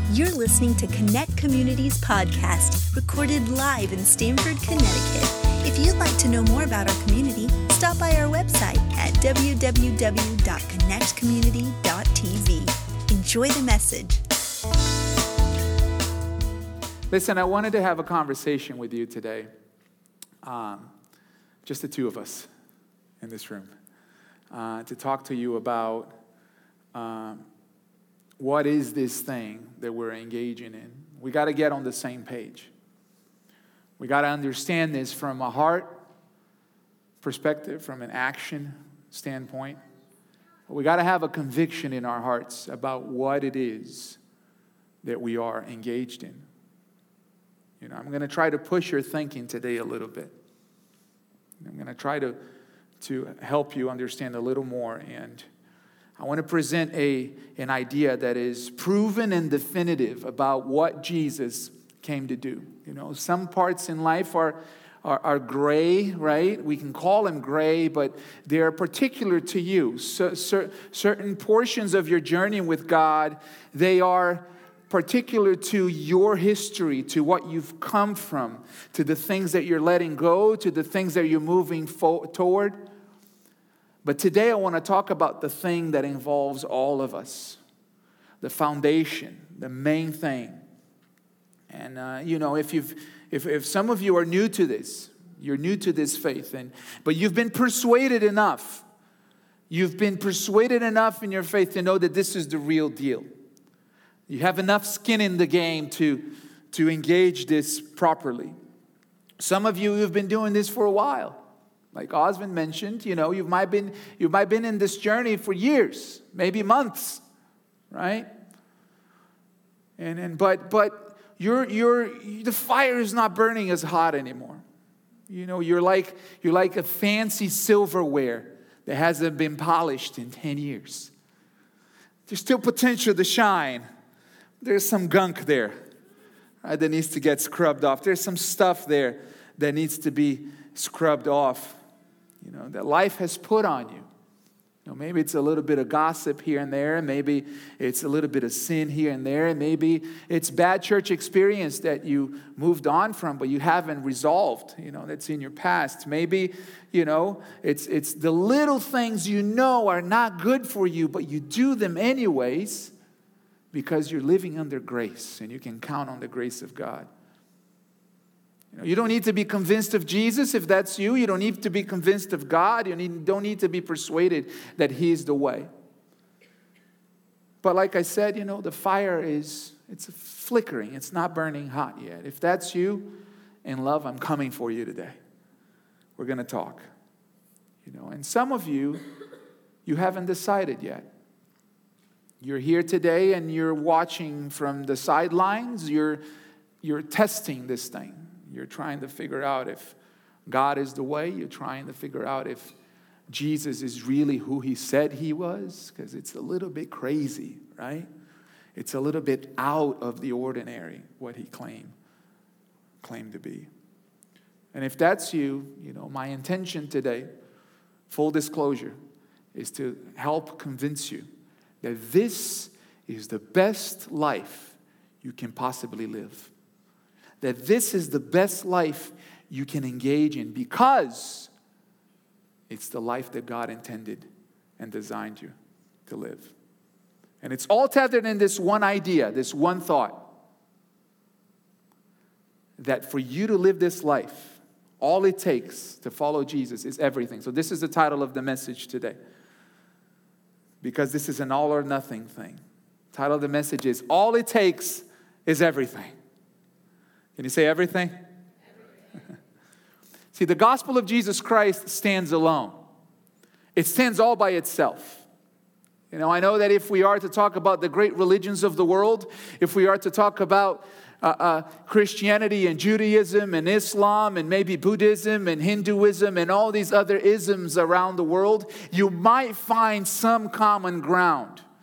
You're listening to Connect Communities podcast, recorded live in Stamford, Connecticut. If you'd like to know more about our community, stop by our website at www.connectcommunity.tv. Enjoy the message. Listen, I wanted to have a conversation with you today. Just the two of us in this room. To talk to you about what is this thing that we're engaging in. We got to get on the same page. We got to understand this from a heart perspective, from an action standpoint. We got to have a conviction in our hearts about what it is that we are engaged in. You know, I'm going to try to push your thinking today a little bit. I'm going to try to help you understand a little more, and I want to present an idea that is proven and definitive about what Jesus came to do. You know, some parts in life are gray, right? We can call them gray, but they're particular to you. So, certain portions of your journey with God, they are particular to your history, to what you've come from, to the things that you're letting go, to the things that you're moving toward. But today I want to talk about the thing that involves all of us, the foundation, the main thing. And you know, if some of you are new to this, you're new to this faith, but you've been persuaded enough. You've been persuaded enough in your faith to know that this is the real deal. You have enough skin in the game to engage this properly. Some of you have been doing this for a while. Like Osmond mentioned, you know, you might been in this journey for years, maybe months, right? But the fire is not burning as hot anymore. You know, you're like a fancy silverware that hasn't been polished in 10 years. There's still potential to shine. There's some gunk there, right, that needs to get scrubbed off. There's some stuff there that needs to be scrubbed off. You know, that life has put on you. You know, maybe it's a little bit of gossip here and there. Maybe it's a little bit of sin here and there. Maybe it's bad church experience that you moved on from, but you haven't resolved. You know, that's in your past. Maybe, you know, it's the little things you know are not good for you, but you do them anyways because you're living under grace and you can count on the grace of God. You don't need to be convinced of Jesus if that's you. You don't need to be convinced of God. You don't need to be persuaded that He's the way. But like I said, you know, the fire it's flickering. It's not burning hot yet. If that's you in love, I'm coming for you today. We're going to talk. You know, and some of you haven't decided yet. You're here today and you're watching from the sidelines. You're testing this thing. You're trying to figure out if God is the way. You're trying to figure out if Jesus is really who He said He was, because it's a little bit crazy, right? It's a little bit out of the ordinary what He claimed to be. And if that's you, you know, my intention today, full disclosure, is to help convince you that this is the best life you can possibly live. That this is the best life you can engage in because it's the life that God intended and designed you to live. And it's all tethered in this one idea, this one thought. That for you to live this life, all it takes to follow Jesus is everything. So this is the title of the message today. Because this is an all or nothing thing. The title of the message is, all it takes is everything. Can you say everything? See, the gospel of Jesus Christ stands alone. It stands all by itself. You know, I know that if we are to talk about the great religions of the world, if we are to talk about Christianity and Judaism and Islam and maybe Buddhism and Hinduism and all these other isms around the world, you might find some common ground.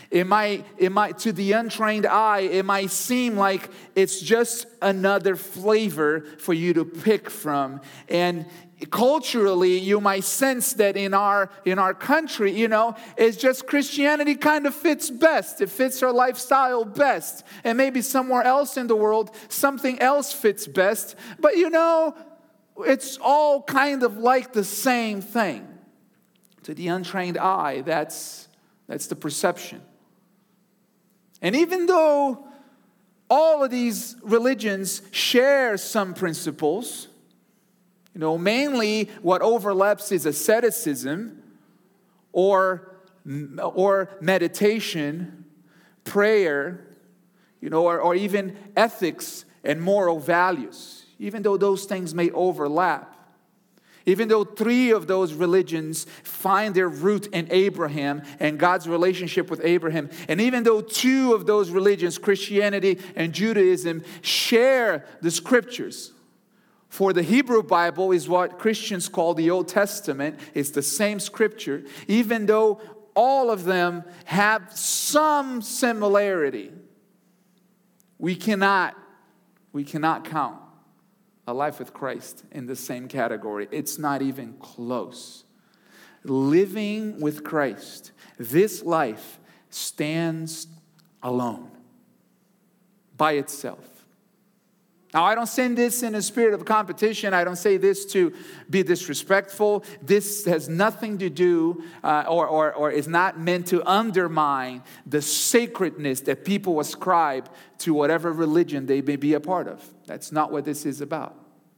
It might, to the untrained eye, it might seem like it's just another flavor for you to pick from. And culturally, you might sense that in our country, it's just Christianity kind of fits best. It fits our lifestyle best. And maybe somewhere else in the world, something else fits best. But it's all kind of like the same thing. To the untrained eye, that's the perception. And even though all of these religions share some principles, mainly what overlaps is asceticism or meditation, prayer, or even ethics and moral values. Even though those things may overlap, even though 3 of those religions find their root in Abraham and God's relationship with Abraham, and even though 2 of those religions, Christianity and Judaism, share the scriptures. For the Hebrew Bible is what Christians call the Old Testament. It's the same scripture, even though all of them have some similarity. We cannot count a life with Christ in the same category. It's not even close. Living with Christ, this life stands alone by itself. Now, I don't say this in a spirit of competition. I don't say this to be disrespectful. This has nothing to do or is not meant to undermine the sacredness that people ascribe to whatever religion they may be a part of. That's not what this is about.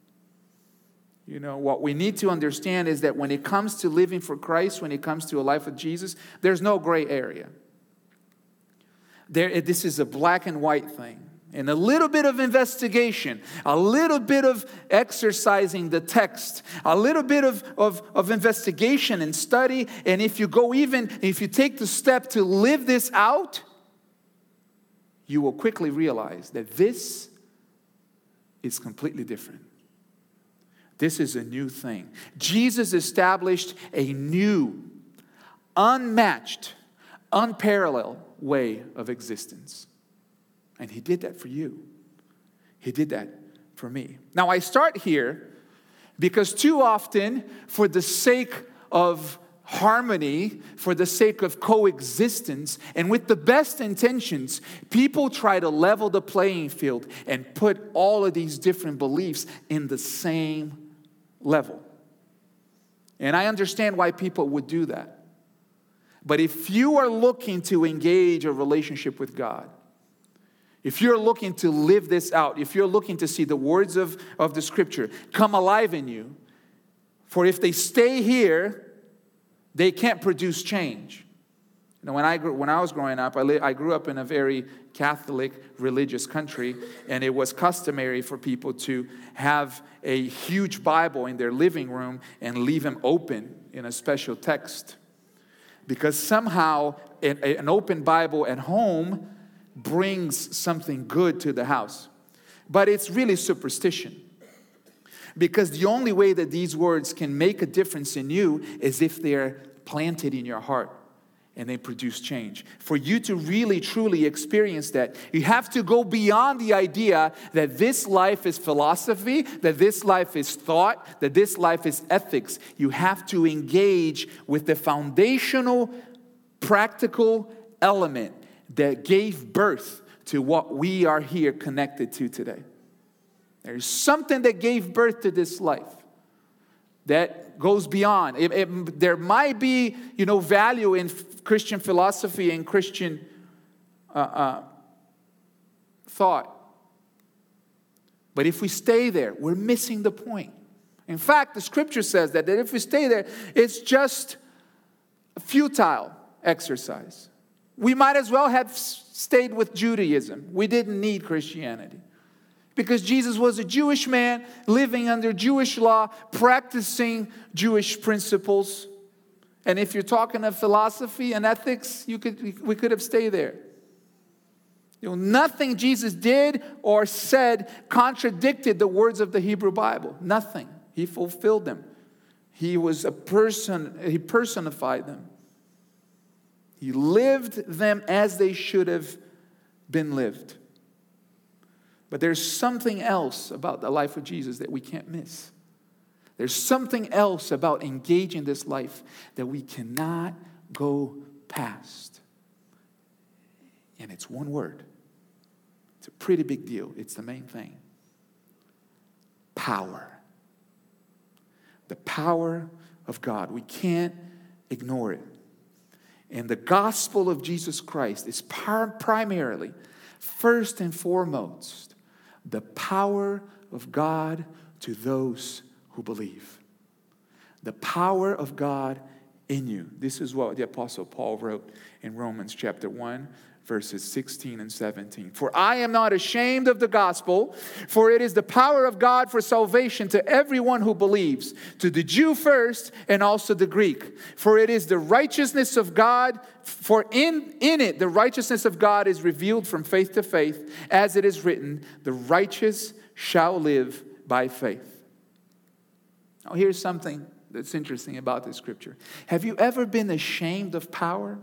What we need to understand is that when it comes to living for Christ, when it comes to a life with Jesus, there's no gray area. This is a black and white thing. And a little bit of investigation, a little bit of exercising the text, a little bit of investigation and study. And if you take the step to live this out, you will quickly realize that this is completely different. This is a new thing. Jesus established a new, unmatched, unparalleled way of existence. And He did that for you. He did that for me. Now, I start here because too often, for the sake of harmony, for the sake of coexistence, and with the best intentions, people try to level the playing field and put all of these different beliefs in the same level. And I understand why people would do that. But if you are looking to engage a relationship with God, if you're looking to live this out, if you're looking to see the words of the Scripture come alive in you, for if they stay here, they can't produce change. When I was growing up, I grew up in a very Catholic religious country, and it was customary for people to have a huge Bible in their living room and leave them open in a special text. Because somehow an open Bible at home brings something good to the house. But it's really superstition. Because the only way that these words can make a difference in you is if they're planted in your heart and they produce change. For you to really, truly experience that, you have to go beyond the idea that this life is philosophy, that this life is thought, that this life is ethics. You have to engage with the foundational, practical element that gave birth to what we are here connected to today. There's something that gave birth to this life that goes beyond. There might be, value in Christian philosophy and Christian thought. But if we stay there, we're missing the point. In fact, the Scripture says that if we stay there, it's just a futile exercise. We might as well have stayed with Judaism. We didn't need Christianity. Because Jesus was a Jewish man living under Jewish law, practicing Jewish principles. And if you're talking of philosophy and ethics, we could have stayed there. Nothing Jesus did or said contradicted the words of the Hebrew Bible. Nothing. He fulfilled them. He was a person. He personified them. He lived them as they should have been lived. But there's something else about the life of Jesus that we can't miss. There's something else about engaging this life that we cannot go past. And it's one word. It's a pretty big deal. It's the main thing. Power. The power of God. We can't ignore it. And the gospel of Jesus Christ is primarily, first and foremost, the power of God to those who believe. The power of God in you. This is what the Apostle Paul wrote in Romans chapter 1, verses 16 and 17. For I am not ashamed of the gospel, for it is the power of God for salvation to everyone who believes, to the Jew first and also the Greek. For it is the righteousness of God, for in it the righteousness of God is revealed from faith to faith, as it is written, the righteous shall live by faith. Now here's something that's interesting about this scripture. Have you ever been ashamed of power?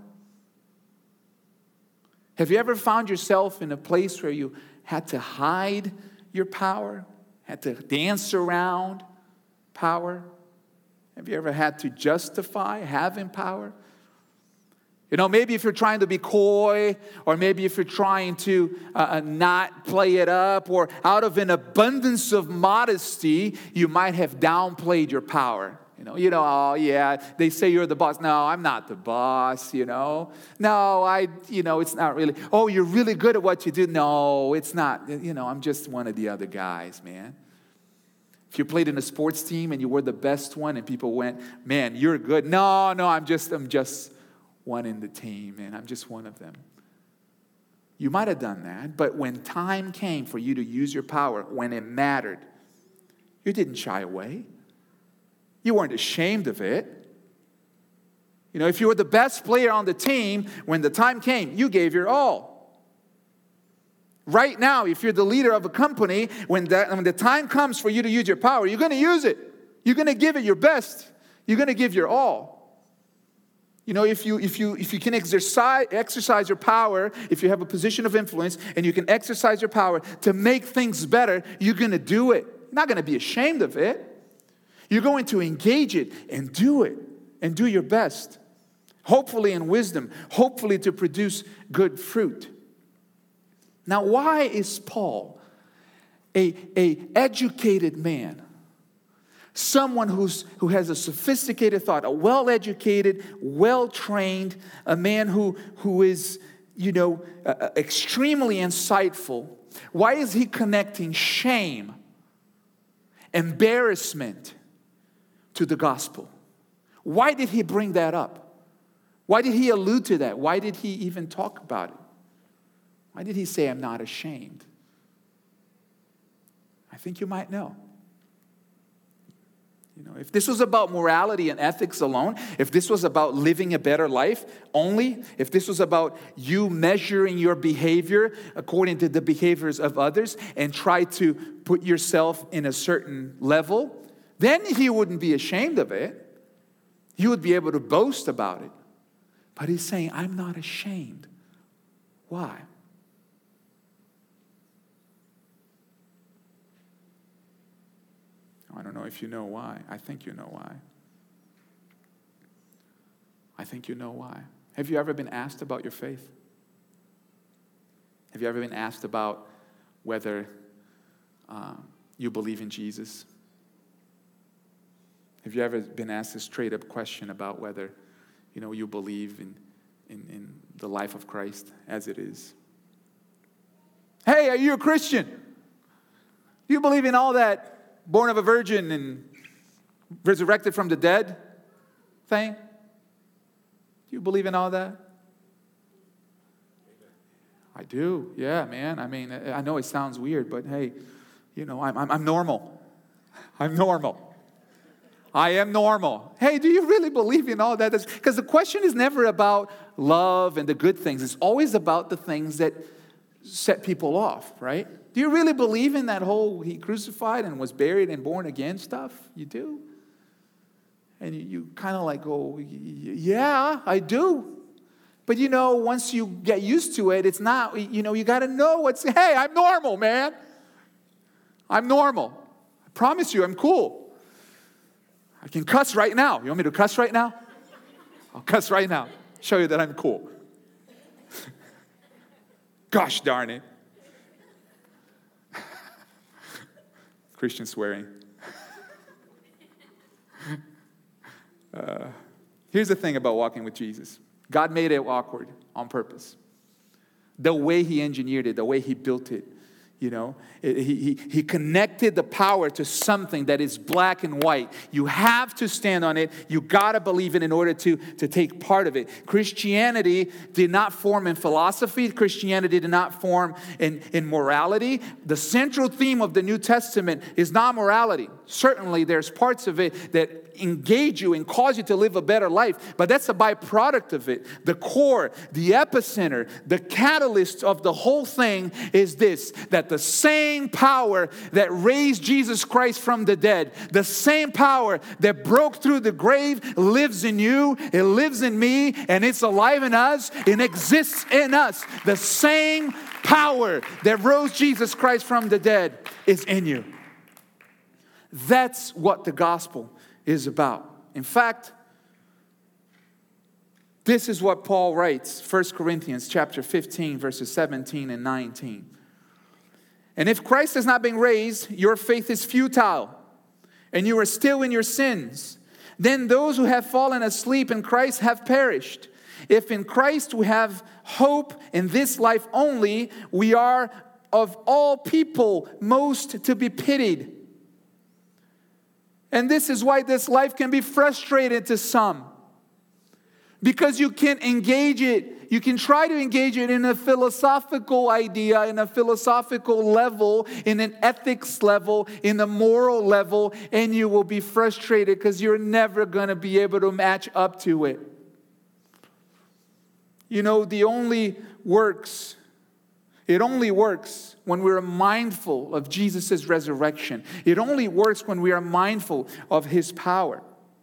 Have you ever found yourself in a place where you had to hide your power? Had to dance around power? Have you ever had to justify having power? You know, maybe if you're trying to be coy, or maybe if you're trying to not play it up, or out of an abundance of modesty, you might have downplayed your power. You know, oh yeah, they say you're the boss. No, I'm not the boss, No, it's not really. Oh, you're really good at what you do. No, it's not. I'm just one of the other guys, man. If you played in a sports team and you were the best one and people went, man, you're good. No, I'm just one in the team, man. I'm just one of them. You might have done that, but when time came for you to use your power, when it mattered, you didn't shy away. You weren't ashamed of it. If you were the best player on the team, when the time came, you gave your all. Right now, if you're the leader of a company, when the time comes for you to use your power, you're going to use it. You're going to give it your best. You're going to give your all. If you can exercise your power, if you have a position of influence and you can exercise your power to make things better, you're going to do it. You're not going to be ashamed of it. You're going to engage it and do it and do your best. Hopefully in wisdom, hopefully to produce good fruit. Now, why is Paul a educated man? Someone who has a sophisticated thought, a well-educated, well-trained, a man who is, extremely insightful. Why is he connecting shame, embarrassment to the gospel? Why did he bring that up? Why did he allude to that? Why did he even talk about it? Why did he say, I'm not ashamed? I think you might know. If this was about morality and ethics alone, if this was about living a better life only, if this was about you measuring your behavior according to the behaviors of others and try to put yourself in a certain level, then he wouldn't be ashamed of it. He would be able to boast about it. But he's saying, I'm not ashamed. Why? I don't know if you know why. I think you know why. I think you know why. Have you ever been asked about your faith? Have you ever been asked about whether you believe in Jesus? Have you ever been asked a straight-up question about whether, you believe in the life of Christ as it is? Hey, are you a Christian? Do you believe in all that born of a virgin and resurrected from the dead thing? Do you believe in all that? I do. Yeah, man. I mean, I know it sounds weird, but hey, I'm normal. I'm normal. I am normal. Hey, do you really believe in all that? Because the question is never about love and the good things. It's always about the things that set people off, right? Do you really believe in that whole he crucified and was buried and born again stuff? You do? And you kind of like go, yeah, I do. But once you get used to it, it's not, you got to know hey, I'm normal, man. I'm normal. I promise you, I'm cool. I can cuss right now. You want me to cuss right now? I'll cuss right now. Show you that I'm cool. Gosh darn it. Christian swearing. Here's the thing about walking with Jesus. God made it awkward on purpose. The way he engineered it, the way he built it, he connected the power to something that is black and white. You have to stand on it. You got to believe it in order to take part of it. Christianity did not form in philosophy. Christianity did not form in morality. The central theme of the New Testament is not morality. Certainly, there's parts of it that engage you and cause you to live a better life, but that's a byproduct of it. The core, the epicenter, the catalyst of the whole thing is this, that the same power that raised Jesus Christ from the dead, the same power that broke through the grave lives in you, it lives in me, and it's alive in us, it exists in us. The same power that rose Jesus Christ from the dead is in you. That's what the gospel is about. In fact, this is what Paul writes, 1 Corinthians chapter 15, verses 17 and 19. And if Christ has not been raised, your faith is futile, and you are still in your sins. Then those who have fallen asleep in Christ have perished. If in Christ we have hope in this life only, we are of all people most to be pitied. And this is why this life can be frustrating to some. Because you can engage it. You can try to engage it in a philosophical idea, in a philosophical level, in an ethics level, in a moral level, and you will be frustrated because you're never going to be able to match up to it. The only works. It only works when we're mindful of Jesus' resurrection. It only works when we are mindful of his power.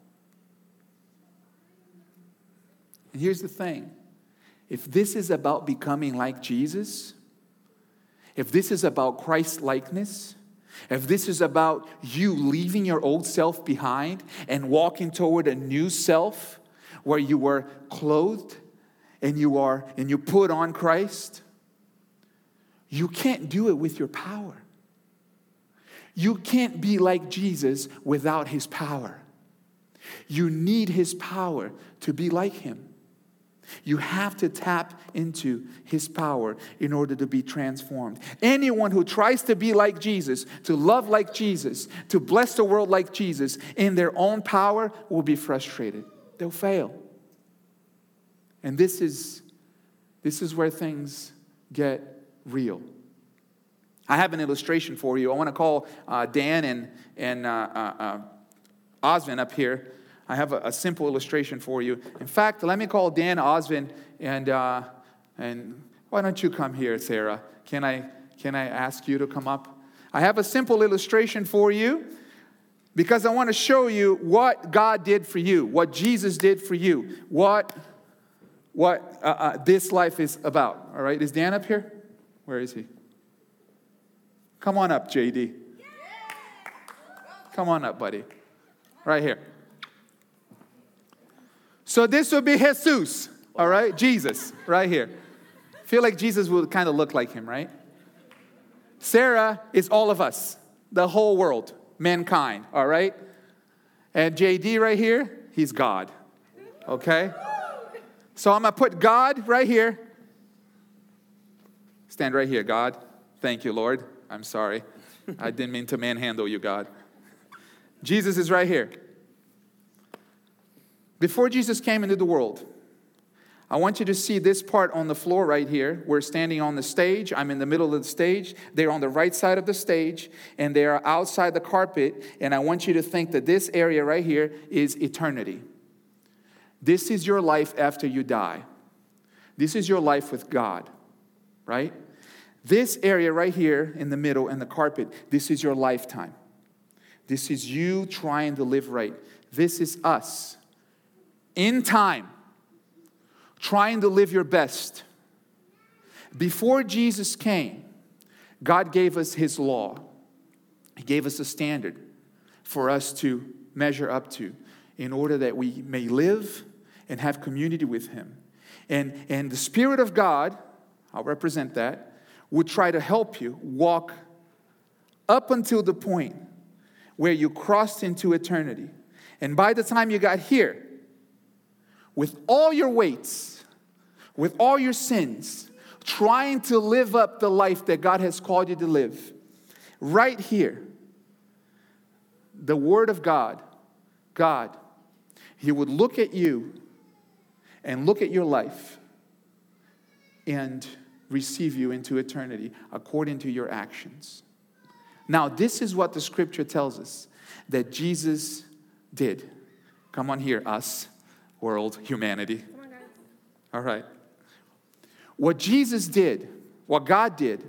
And here's the thing. If this is about becoming like Jesus, if this is about Christ-likeness, if this is about you leaving your old self behind and walking toward a new self where you were clothed and you put on Christ, you can't do it with your power. You can't be like Jesus without his power. You need his power to be like him. You have to tap into his power in order to be transformed. Anyone who tries to be like Jesus, to love like Jesus, to bless the world like Jesus, in their own power will be frustrated. They'll fail. And this is where things get real. I have an illustration for you. I want to call Dan and Osvin up here. I have a simple illustration for you. In fact, let me call Dan, Osvin, and why don't you come here, Sarah? Can I ask you to come up? I have a simple illustration for you because I want to show you what God did for you, what Jesus did for you, what this life is about. All right, is Dan up here? Where is he? Come on up, JD. Come on up, buddy. Right here. So this would be Jesus, all right? Jesus, right here. I feel like Jesus would kind of look like him, right? Sarah is all of us, the whole world, mankind, all right? And JD right here, he's God, okay? So I'm going to put God right here. Stand right here, God. Thank you, Lord. I'm sorry. I didn't mean to manhandle you, God. Jesus is right here. Before Jesus came into the world, I want you to see this part on the floor right here. We're standing on the stage. I'm in the middle of the stage. They're on the right side of the stage, and they are outside the carpet. And I want you to think that this area right here is eternity. This is your life after you die. This is your life with God, right? This area right here in the middle and the carpet, this is your lifetime. This is you trying to live right. This is us in time, trying to live your best. Before Jesus came, God gave us His law. He gave us a standard for us to measure up to in order that we may live and have community with Him. And the Spirit of God, I'll represent that, would try to help you walk up until the point where you crossed into eternity. And by the time you got here, with all your weights, with all your sins, trying to live up the life that God has called you to live, right here, the Word of God, He would look at you and look at your life and receive you into eternity according to your actions. Now, this is what the Scripture tells us that Jesus did. Come on here, us, world, humanity. Come on, guys. All right. What Jesus did, what God did,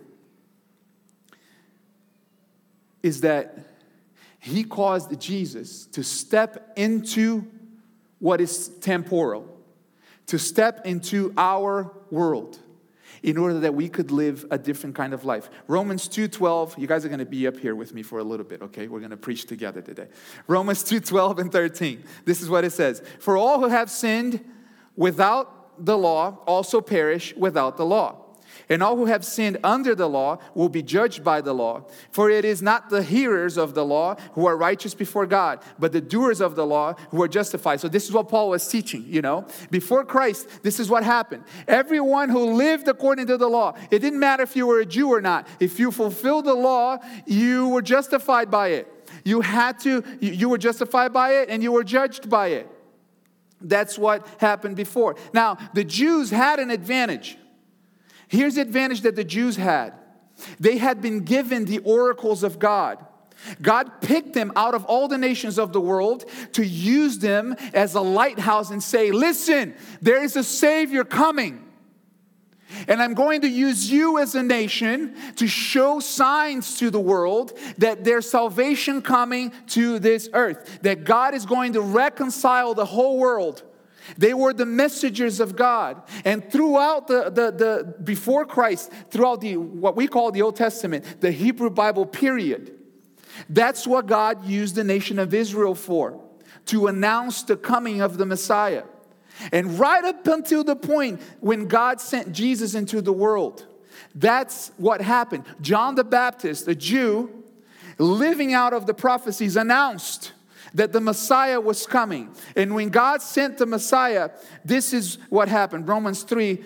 is that He caused Jesus to step into what is temporal, to step into our world, in order that we could live a different kind of life. Romans 2:12, you guys are going to be up here with me for a little bit, okay? We're going to preach together today. Romans 2:12 and 13. This is what it says. For all who have sinned without the law also perish without the law. And all who have sinned under the law will be judged by the law. For it is not the hearers of the law who are righteous before God, but the doers of the law who are justified. So this is what Paul was teaching, Before Christ, this is what happened. Everyone who lived according to the law, it didn't matter if you were a Jew or not. If you fulfilled the law, you were justified by it. You were justified by it and you were judged by it. That's what happened before. Now, the Jews had an advantage. Here's the advantage that the Jews had. They had been given the oracles of God. God picked them out of all the nations of the world to use them as a lighthouse and say, listen, there is a Savior coming. And I'm going to use you as a nation to show signs to the world that there's salvation coming to this earth. That God is going to reconcile the whole world. They were the messengers of God. And throughout before Christ, throughout what we call the Old Testament, the Hebrew Bible period, that's what God used the nation of Israel for, to announce the coming of the Messiah. And right up until the point when God sent Jesus into the world, that's what happened. John the Baptist, a Jew, living out of the prophecies, announced that the Messiah was coming. And when God sent the Messiah, this is what happened. Romans 3,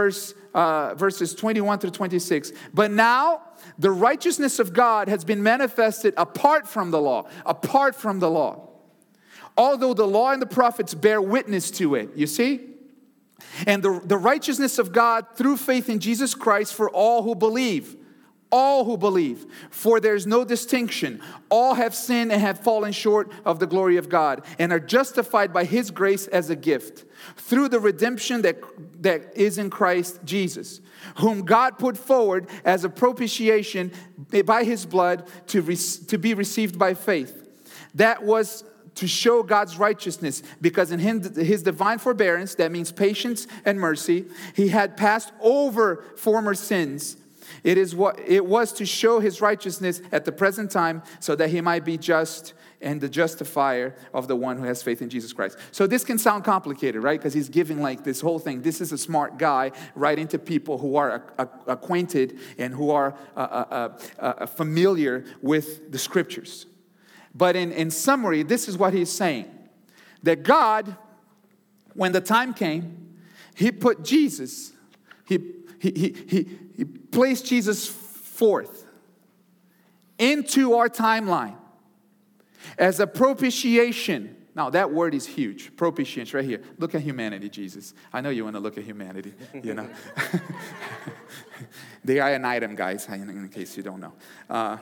verses 21 through 26. But now the righteousness of God has been manifested apart from the law. Apart from the law. Although the law and the prophets bear witness to it. You see? And the righteousness of God through faith in Jesus Christ for all who believe. All who believe, for there's no distinction. All have sinned and have fallen short of the glory of God and are justified by His grace as a gift through the redemption that is in Christ Jesus, whom God put forward as a propitiation by His blood to be received by faith. That was to show God's righteousness, because in His divine forbearance, that means patience and mercy, He had passed over former sins. It was to show His righteousness at the present time, so that He might be just and the justifier of the one who has faith in Jesus Christ. So this can sound complicated, right? Because He's giving like this whole thing. This is a smart guy writing to people who are acquainted and who are familiar with the Scriptures. But in summary, this is what he's saying. That God, when the time came, He put Jesus, He placed Jesus forth into our timeline as a propitiation. Now, that word is huge. Propitiation, right here. Look at humanity, Jesus. I know you want to look at humanity, They are an item, guys, in case you don't know.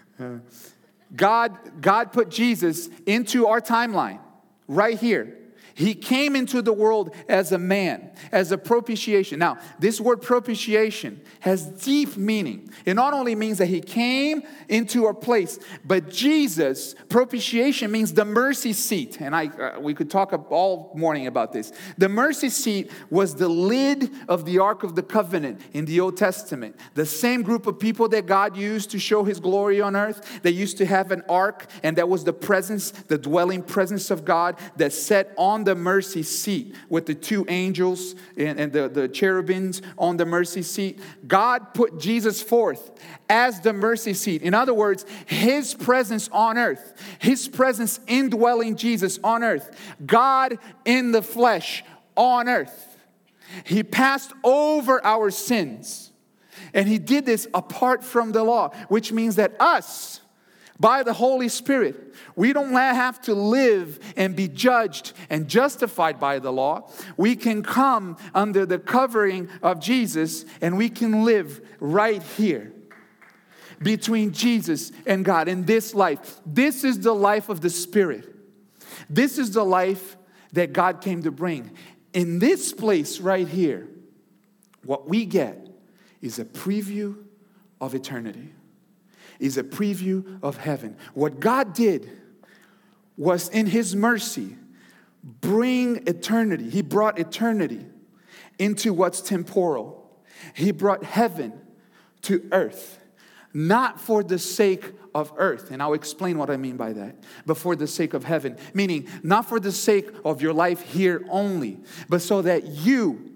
God put Jesus into our timeline, right here. He came into the world as a man, as a propitiation. Now, this word propitiation has deep meaning. It not only means that he came into our place, but Jesus, propitiation means the mercy seat. And we could talk all morning about this. The mercy seat was the lid of the Ark of the Covenant in the Old Testament. The same group of people that God used to show his glory on earth. They used to have an ark, and that was the presence, the dwelling presence of God that sat on the mercy seat with the two angels and the cherubims on the mercy seat. God put Jesus forth as the mercy seat. In other words, his presence on earth, his presence indwelling Jesus on earth, God in the flesh on earth. He passed over our sins, and he did this apart from the law, which means that us, by the Holy Spirit, we don't have to live and be judged and justified by the law. We can come under the covering of Jesus, and we can live right here between Jesus and God in this life. This is the life of the Spirit. This is the life that God came to bring. In this place right here, what we get is a preview of eternity. Is a preview of heaven. What God did was, in his mercy, bring eternity. He brought eternity into what's temporal. He brought heaven to earth, not for the sake of earth, and I'll explain what I mean by that, but for the sake of heaven, meaning not for the sake of your life here only, but so that you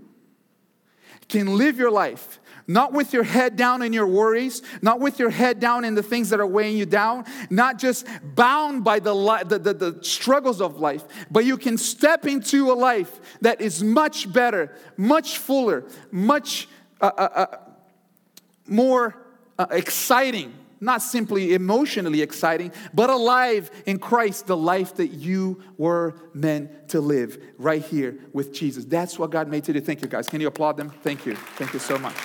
can live your life not with your head down in your worries, not with your head down in the things that are weighing you down, not just bound by the struggles of life, but you can step into a life that is much better, much fuller, much more exciting, not simply emotionally exciting, but alive in Christ, the life that you were meant to live right here with Jesus. That's what God made you do. Thank you, guys. Can you applaud them? Thank you. Thank you so much.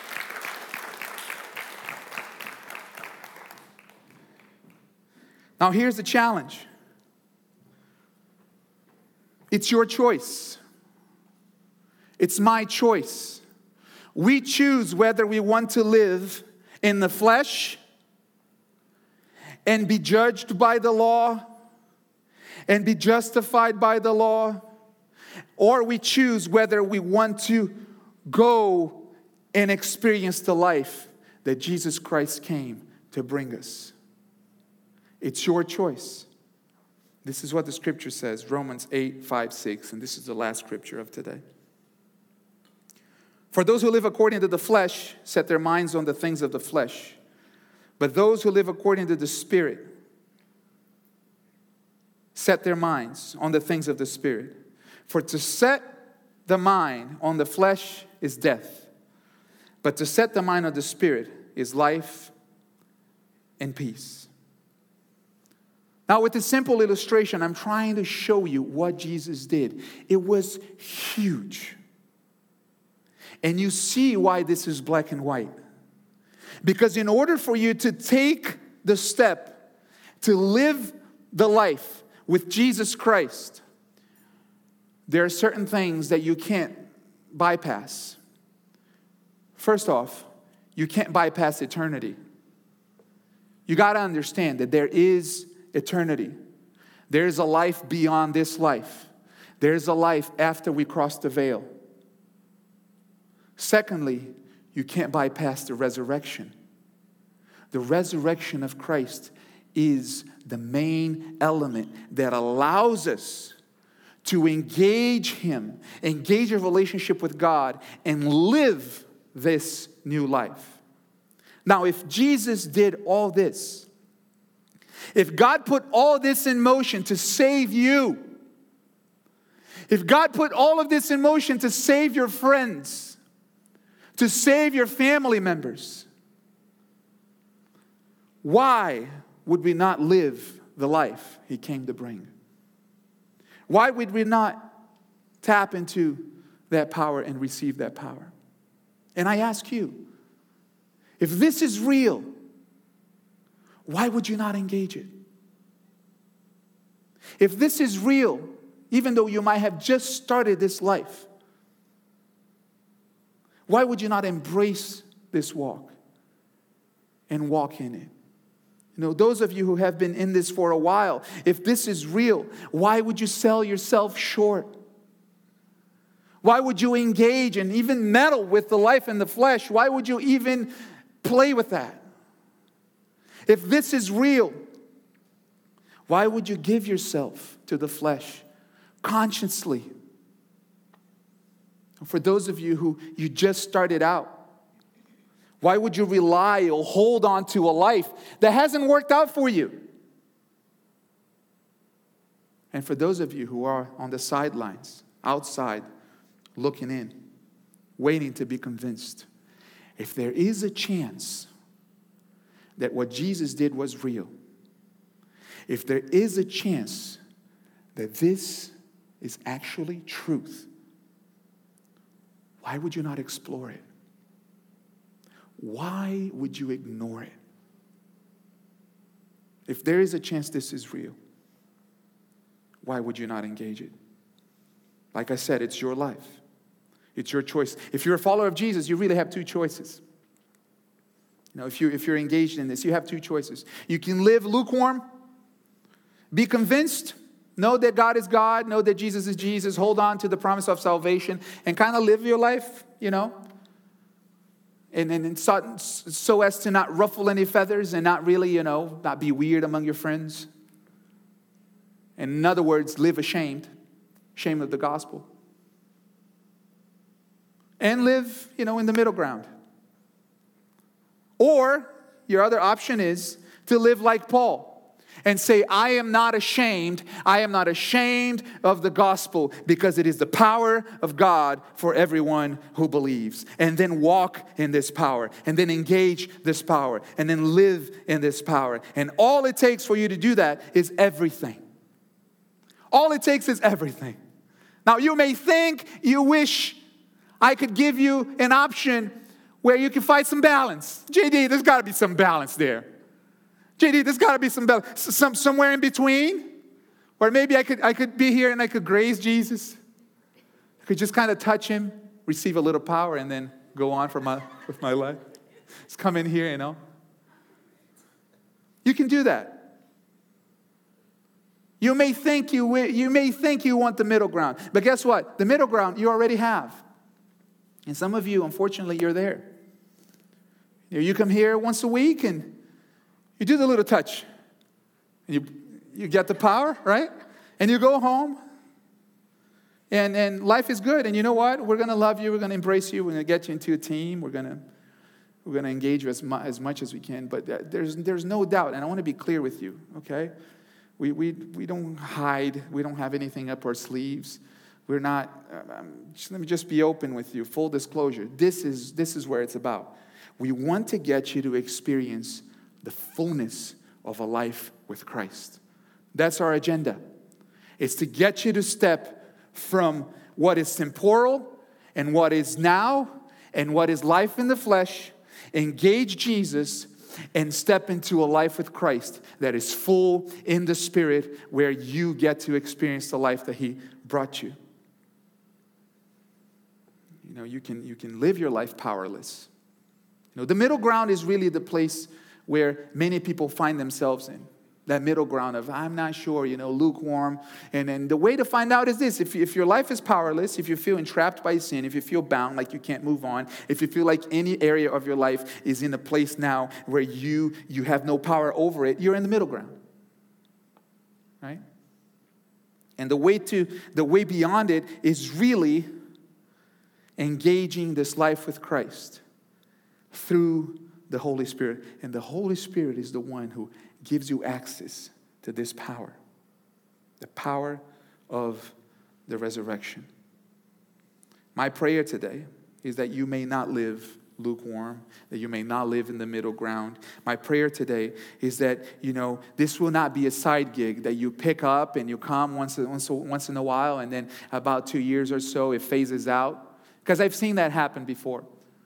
Now, here's the challenge. It's your choice. It's my choice. We choose whether we want to live in the flesh and be judged by the law and be justified by the law, or we choose whether we want to go and experience the life that Jesus Christ came to bring us. It's your choice. This is what the scripture says, Romans 8, 5, 6, and this is the last scripture of today. For those who live according to the flesh set their minds on the things of the flesh, but those who live according to the Spirit set their minds on the things of the Spirit. For to set the mind on the flesh is death, but to set the mind on the Spirit is life and peace. Now, with this simple illustration, I'm trying to show you what Jesus did. It was huge. And you see why this is black and white. Because in order for you to take the step to live the life with Jesus Christ, there are certain things that you can't bypass. First off, you can't bypass eternity. You got to understand that there is eternity. There's a life beyond this life. There's a life after we cross the veil. Secondly, you can't bypass the resurrection. The resurrection of Christ is the main element that allows us to engage Him, engage a relationship with God, and live this new life. Now, if Jesus did all this, if God put all this in motion to save you, if God put all of this in motion to save your friends, to save your family members, why would we not live the life He came to bring? Why would we not tap into that power and receive that power? And I ask you, if this is real, why would you not engage it? If this is real, even though you might have just started this life? Why would you not embrace this walk and walk in it? Those of you who have been in this for a while, if this is real, why would you sell yourself short? Why would you engage and even meddle with the life in the flesh? Why would you even play with that? If this is real, why would you give yourself to the flesh consciously? For those of you who you just started out, why would you rely or hold on to a life that hasn't worked out for you? And for those of you who are on the sidelines, outside, looking in, waiting to be convinced, if there is a chance that what Jesus did was real, if there is a chance that this is actually truth, why would you not explore it? Why would you ignore it? If there is a chance this is real, why would you not engage it? Like I said, it's your life. It's your choice. If you're a follower of Jesus, you really have two choices. If you're engaged in this, you have two choices. You can live lukewarm, be convinced, know that God is God, know that Jesus is Jesus, hold on to the promise of salvation, and kind of live your life, and so as to not ruffle any feathers and not really, not be weird among your friends. And in other words, live ashamed of the gospel. And live, in the middle ground. Or your other option is to live like Paul and say, I am not ashamed. I am not ashamed of the gospel because it is the power of God for everyone who believes. And then walk in this power and then engage this power and then live in this power. And all it takes for you to do that is everything. All it takes is everything. Now you may think you wish I could give you an option where you can find some balance. JD, there's got to be some balance there. JD, there's got to be some balance. Somewhere in between. Or maybe I could be here and I could graze Jesus. I could just kind of touch him, receive a little power, and then go on with my life. Just come in here, You can do that. You may think you want the middle ground. But guess what? The middle ground you already have. And some of you, unfortunately, you're there. You come here once a week and you do the little touch. And you get the power, right? And you go home. And life is good. And you know what? We're going to love you. We're going to embrace you. We're going to get you into a team. We're going to engage you as much as we can. But there's no doubt. And I want to be clear with you, okay? We don't hide. We don't have anything up our sleeves. We're not, let me just be open with you, full disclosure. This is where it's about. We want to get you to experience the fullness of a life with Christ. That's our agenda. It's to get you to step from what is temporal and what is now and what is life in the flesh, engage Jesus, and step into a life with Christ that is full in the Spirit, where you get to experience the life that He brought you. You can live your life powerless. The middle ground is really the place where many people find themselves in. That middle ground of, I'm not sure, lukewarm. And the way to find out is this. If your life is powerless, if you feel entrapped by sin, if you feel bound, like you can't move on, if you feel like any area of your life is in a place now where you have no power over it, you're in the middle ground. Right? And the way beyond it is really engaging this life with Christ through the Holy Spirit. And the Holy Spirit is the one who gives you access to this power, the power of the resurrection. My prayer today is that you may not live lukewarm, that you may not live in the middle ground. My prayer today is that, this will not be a side gig that you pick up and you come once in a while, and then about 2 years or so it phases out. Because I've seen that happen before.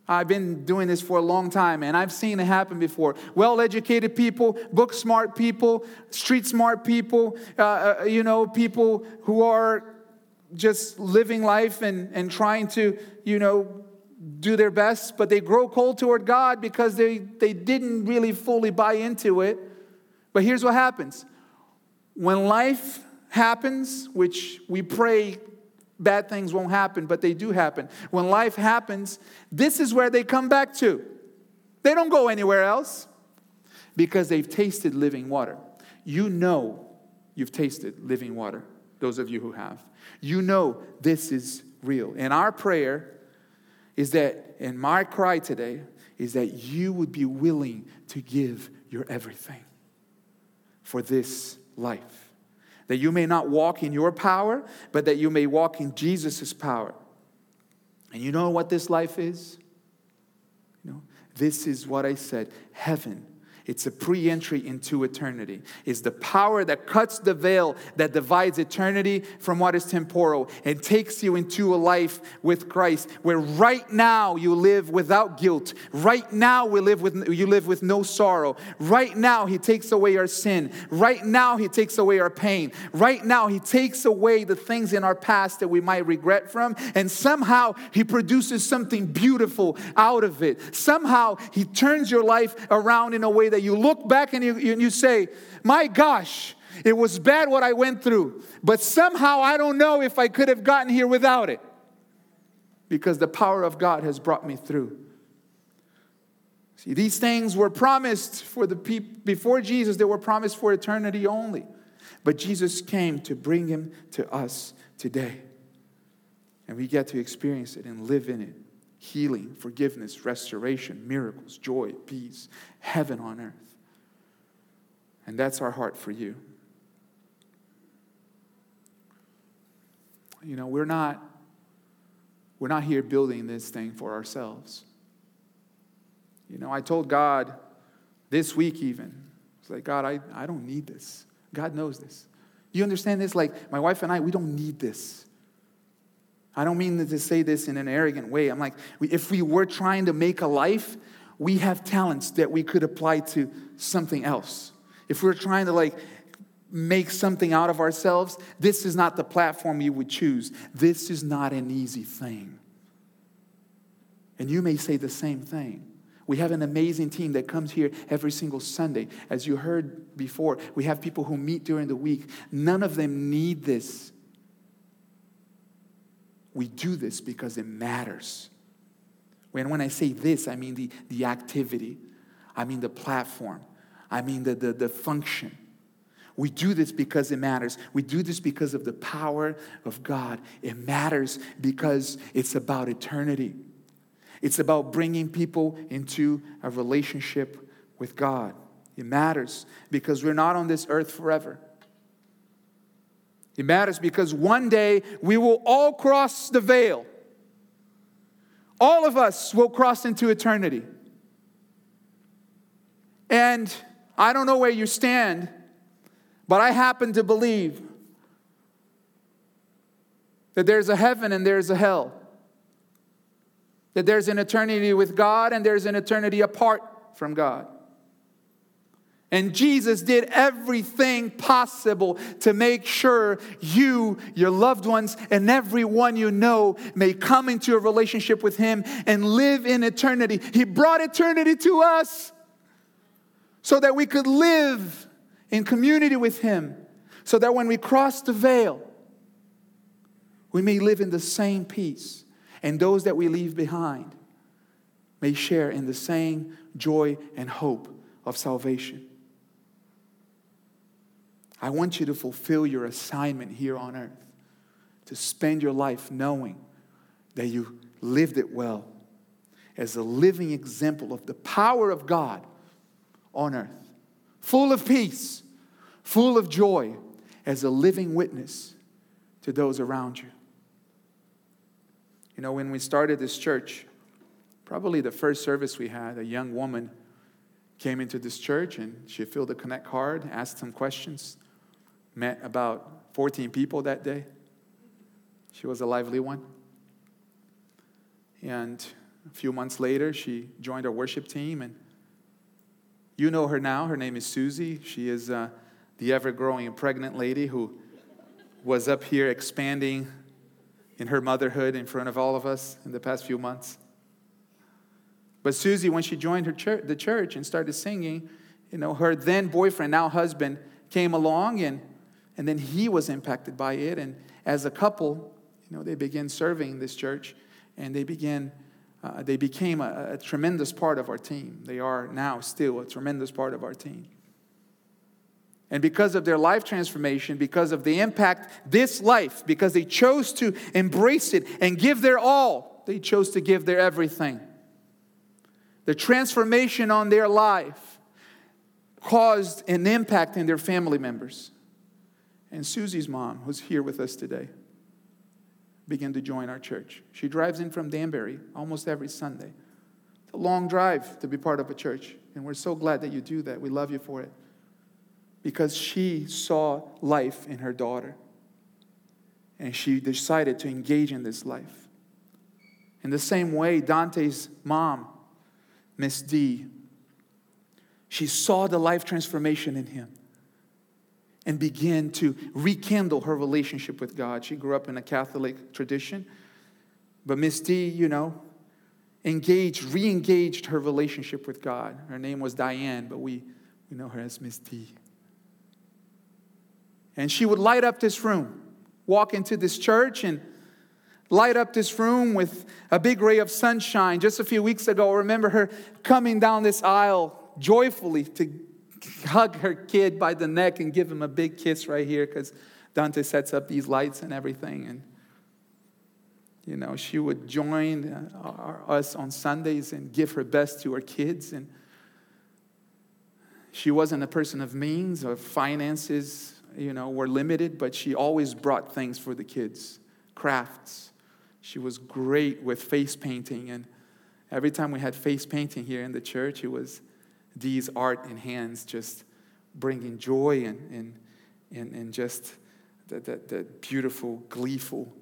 I've been doing this for a long time, and I've seen it happen before. Well-educated people, book-smart people, street-smart people, people who are just living life and trying to, do their best, but they grow cold toward God because they didn't really fully buy into it. But here's what happens. When life happens, which we pray bad things won't happen, but they do happen. When life happens, this is where they come back to. They don't go anywhere else because they've tasted living water. You know you've tasted living water, those of you who have. You know this is real. And our prayer is that, and my cry today, is that you would be willing to give your everything for this life. That you may not walk in your power, but that you may walk in Jesus' power. And you know what this life is? This is what I said, heaven. It's a pre-entry into eternity. It's the power that cuts the veil that divides eternity from what is temporal and takes you into a life with Christ where right now you live without guilt. Right now you live with no sorrow. Right now He takes away our sin. Right now He takes away our pain. Right now He takes away the things in our past that we might regret from, and somehow He produces something beautiful out of it. Somehow He turns your life around in a way that you look back and you say, my gosh, it was bad what I went through, but somehow I don't know if I could have gotten here without it, because the power of God has brought me through. See, these things were promised for the people before Jesus. They were promised for eternity only, but Jesus came to bring them to us today, and we get to experience it and live in it. Healing, forgiveness, restoration, miracles, joy, peace, heaven on earth. And that's our heart for you. We're not here building this thing for ourselves. I told God this week even, it's like, God, I don't need this. God knows this. You understand this? Like, my wife and I, we don't need this. I don't mean to say this in an arrogant way. I'm like, if we were trying to make a life, we have talents that we could apply to something else. If we're trying to make something out of ourselves, this is not the platform you would choose. This is not an easy thing. And you may say the same thing. We have an amazing team that comes here every single Sunday. As you heard before, we have people who meet during the week. None of them need this. We do this because it matters. When I say this, I mean the activity. I mean the platform. I mean the function. We do this because it matters. We do this because of the power of God. It matters because it's about eternity. It's about bringing people into a relationship with God. It matters because we're not on this earth forever. It matters because one day we will all cross the veil. All of us will cross into eternity. And I don't know where you stand, but I happen to believe that there's a heaven and there's a hell. That there's an eternity with God and there's an eternity apart from God. And Jesus did everything possible to make sure you, your loved ones, and everyone you know may come into a relationship with Him and live in eternity. He brought eternity to us so that we could live in community with Him. So that when we cross the veil, we may live in the same peace. And those that we leave behind may share in the same joy and hope of salvation. I want you to fulfill your assignment here on earth, to spend your life knowing that you lived it well as a living example of the power of God on earth, full of peace, full of joy, as a living witness to those around you. When we started this church, probably the first service we had, a young woman came into this church and she filled a Connect card, asked some questions. Met about 14 people that day. She was a lively one. And A few months later, she joined our worship team, and you know her now. Her name is Susie. She is the ever-growing pregnant lady who was up here expanding in her motherhood in front of all of us in the past few months. But Susie, when she joined the church and started singing, her then boyfriend, now husband, came along, and then he was impacted by it. And as a couple, they began serving this church, and they became a tremendous part of our team. They are now still a tremendous part of our team. And because of their life transformation, because of the impact this life, because they chose to embrace it and give their all, they chose to give their everything. The transformation on their life caused an impact in their family members. And Susie's mom, who's here with us today, began to join our church. She drives in from Danbury almost every Sunday. It's a long drive to be part of a church, and we're so glad that you do that. We love you for it. Because she saw life in her daughter, and she decided to engage in this life. In the same way, Dante's mom, Miss D, she saw the life transformation in him and began to rekindle her relationship with God. She grew up in a Catholic tradition, but Miss D, re-engaged her relationship with God. Her name was Diane, but we know her as Miss D. And she would light up this room, walk into this church and light up this room with a big ray of sunshine. Just a few weeks ago, I remember her coming down this aisle joyfully to hug her kid by the neck and give him a big kiss right here, because Dante sets up these lights and everything. And, she would join us on Sundays and give her best to her kids. And she wasn't a person of means or finances, were limited, but she always brought things for the kids, crafts. She was great with face painting, and every time we had face painting here in the church, it was Dee's art and hands just bringing joy and just the beautiful, gleeful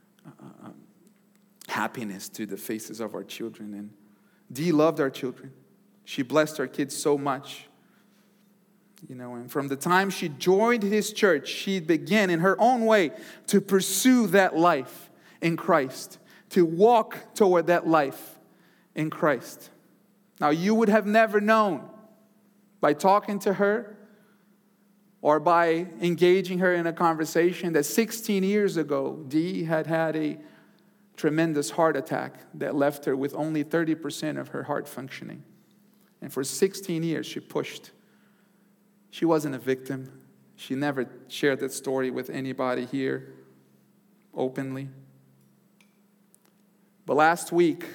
happiness to the faces of our children. And Dee loved our children. She blessed our kids so much. And from the time she joined his church, she began in her own way to pursue that life in Christ, to walk toward that life in Christ. Now, you would have never known by talking to her or by engaging her in a conversation that 16 years ago, Dee had a tremendous heart attack that left her with only 30% of her heart functioning. And for 16 years, she pushed. She wasn't a victim. She never shared that story with anybody here openly. But last week,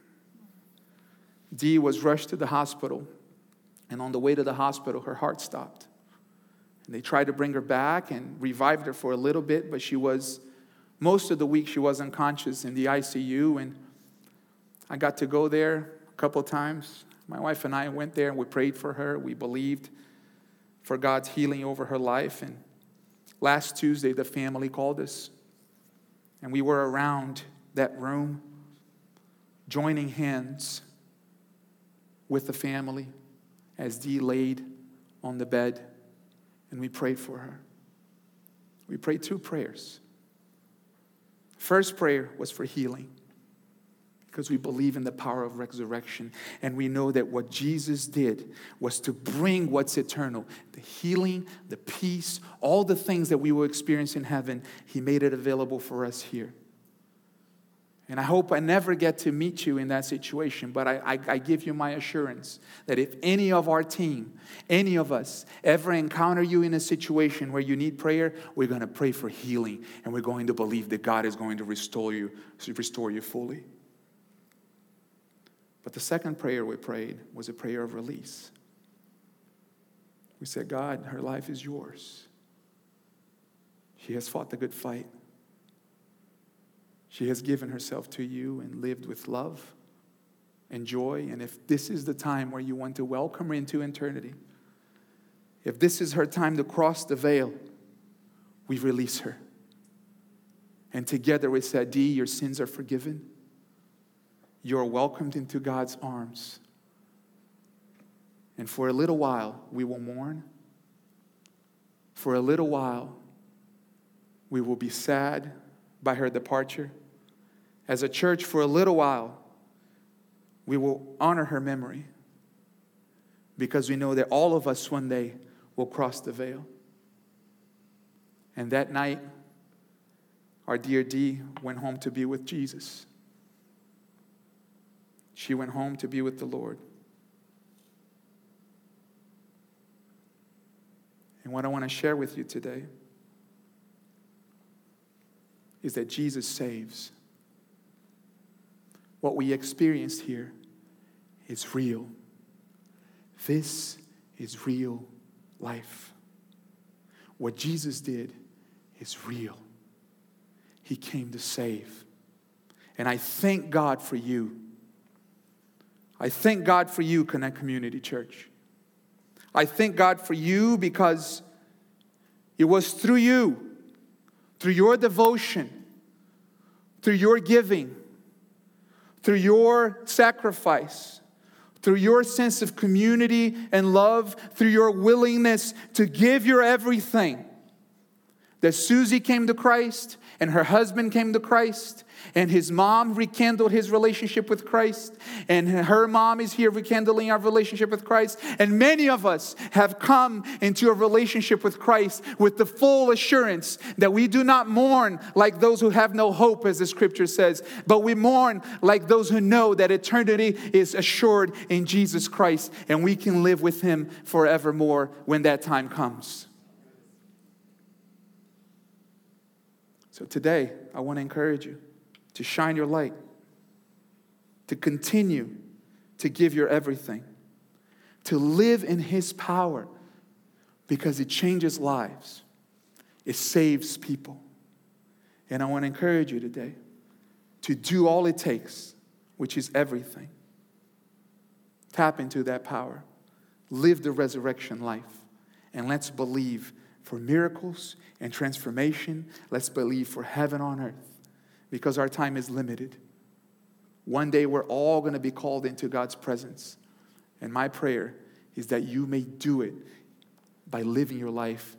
Dee was rushed to the hospital. And on the way to the hospital, her heart stopped. And they tried to bring her back and revived her for a little bit, but most of the week she was unconscious in the ICU. And I got to go there a couple times. My wife and I went there and we prayed for her. We believed for God's healing over her life. And last Tuesday, the family called us. And we were around that room, joining hands with the family as Dee laid on the bed. And we prayed for her. We prayed 2 prayers. First prayer was for healing, because we believe in the power of resurrection. And we know that what Jesus did was to bring what's eternal, the healing, the peace, all the things that we will experience in heaven. He made it available for us here. And I hope I never get to meet you in that situation, but I give you my assurance that if any of our team, any of us ever encounter you in a situation where you need prayer, we're going to pray for healing, and we're going to believe that God is going to restore you fully. But the second prayer we prayed was a prayer of release. We said, God, her life is yours. She has fought the good fight. She has given herself to you and lived with love and joy. And if this is the time where you want to welcome her into eternity, if this is her time to cross the veil, we release her. And together we said, Dee, your sins are forgiven. you're welcomed into God's arms. And for a little while, we will mourn. For a little while, we will be sad by her departure. As a church, for a little while, we will honor her memory, because we know that all of us one day will cross the veil. And that night, our dear Dee went home to be with Jesus. She went home to be with the Lord. And what I want to share with you today is that Jesus saves. What we experienced here is real. This is real life. What Jesus did is real. He came to save. And I thank God for you. I thank God for you, Connect Community Church. I thank God for you because it was through you, through your devotion, through your giving, through your sacrifice, through your sense of community and love, through your willingness to give your everything, that Susie came to Christ, and her husband came to Christ, and his mom rekindled his relationship with Christ, and her mom is here rekindling our relationship with Christ, and many of us have come into a relationship with Christ with the full assurance that we do not mourn like those who have no hope, as the scripture says, but we mourn like those who know that eternity is assured in Jesus Christ, and we can live with Him forevermore when that time comes. So today, I want to encourage you to shine your light, to continue to give your everything, to live in His power, because it changes lives. It saves people. And I want to encourage you today to do all it takes, which is everything. Tap into that power. Live the resurrection life. And let's believe for miracles and transformation. Let's believe for heaven on earth, because our time is limited. One day we're all going to be called into God's presence. And my prayer is that you may do it by living your life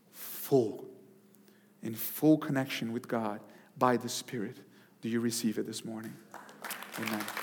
in full connection with God by the Spirit. Do you receive it this morning? Amen.